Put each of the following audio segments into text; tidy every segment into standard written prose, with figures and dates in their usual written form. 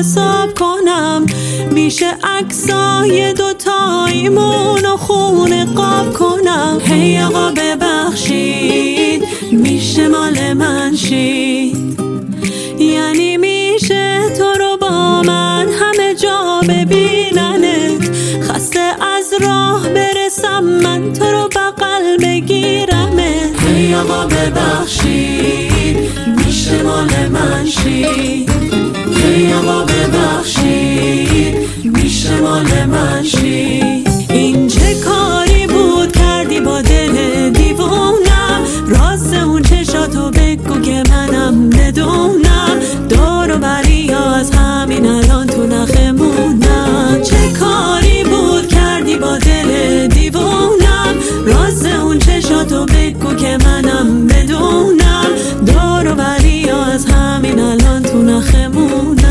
حساب کنم؟ میشه عکسای دوتاییمون و خونه قاب کنم؟ هی آقا ببخشید میشه مال من شید؟ یعنی میشه تو رو با من همه جا ببیننت؟ خسته از راه برسم من تو رو بغل بگیرمت؟ هی آقا ببخشید میشه مال من شید؟ هی آقا ببخشید میشه مال من شید؟ این چه کاری بود کردی با دل دیوونم؟ راست اون چشاتو بگو که منم بدونم. دور و بری از همین الان تو نخمونم. چه کاری بود کردی با دل دیوونم؟ راست اون چشاتو بگو که منم بدونم. دور و بری از همین الان تو نخمونم.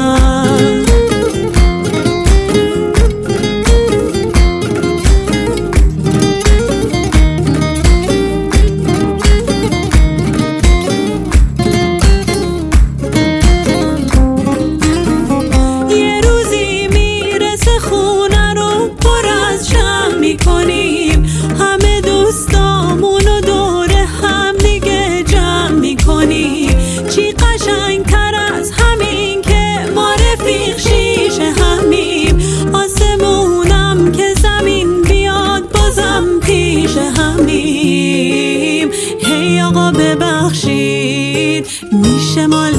میکنیم همه دوستامونو دور هم دیگه جمع میکنیم. چی قشنگتر از همین که ما رفیق شیشه همیم؟ آسمونم که زمین بیاد بازم پیش همیم. هی آقا ببخشید میشه ما